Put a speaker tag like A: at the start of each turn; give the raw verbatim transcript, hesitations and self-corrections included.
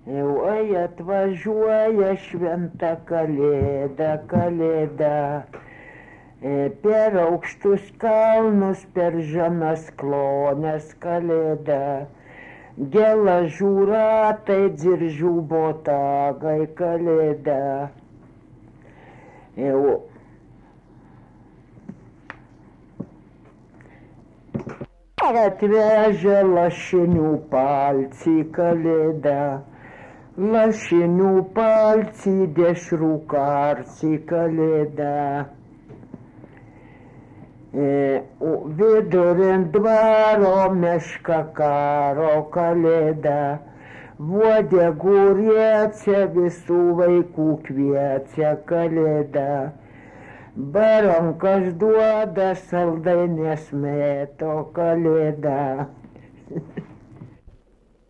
A: Oi atvažiuoja šventa kalėda, kalėda. Per aukštus kalnus, per žemas klones kalėda. Gelažų ratai, dziržių botagai kalėda. Atvežė lašinių palcį kalėda. Lašinių palcį, dešrų karcį kalėda. Vidurint dvaro meška karo kalėda. Uodegų riecė, visų vaikų kviečia kalėda. Baronkas duoda, saldainės mėto kalėda.